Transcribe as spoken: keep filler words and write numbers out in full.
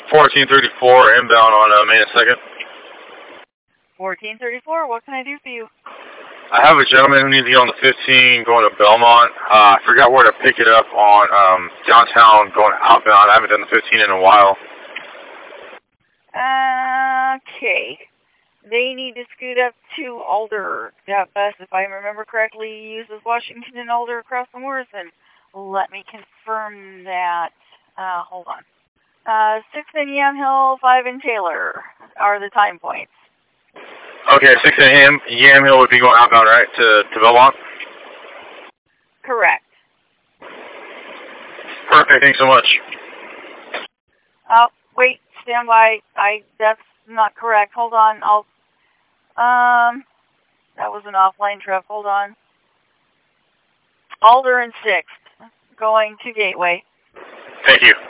fourteen thirty-four inbound on uh, Main and second. fourteen thirty-four, what can I do for you? I have a gentleman who needs to get on the fifteen going to Belmont. Uh, I forgot where to pick it up on um, downtown going outbound. I haven't done the fifteen in a while. Okay. They need to scoot up to Alder. That bus, if I remember correctly, uses Washington and Alder across from Morrison. Let me confirm that. Uh, hold on. Uh, six in Yamhill, five in Taylor are the time points. Okay, six in Yam, Yamhill would be going outbound, right, to, to Belmont? Correct. Perfect, thanks so much. Oh, wait, stand by. I, that's not correct. Hold on, I'll, um, that was an offline trip. Hold on. Alder and sixth, going to Gateway. Thank you.